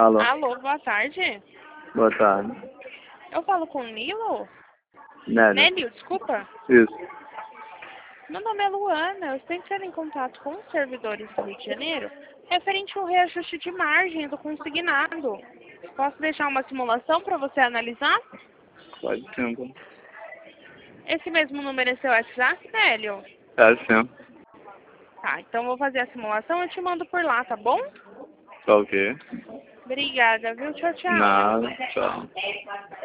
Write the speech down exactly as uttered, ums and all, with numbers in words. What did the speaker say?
Alô. Alô, boa tarde. Boa tarde. Eu falo com o Nilo? Nélio. Nélio, desculpa. Isso. Meu nome é Luana. Eu estou entrando em contato com os servidores do Rio de Janeiro referente ao reajuste de margem do consignado. Posso deixar uma simulação para você analisar? Pode sim. Pô. Esse mesmo número é seu WhatsApp, Nélio? É sim. Tá, então eu vou fazer a simulação e te mando por lá, tá bom? Tá ok. Obrigada, viu? Tchau, tchau. Nada. Tchau.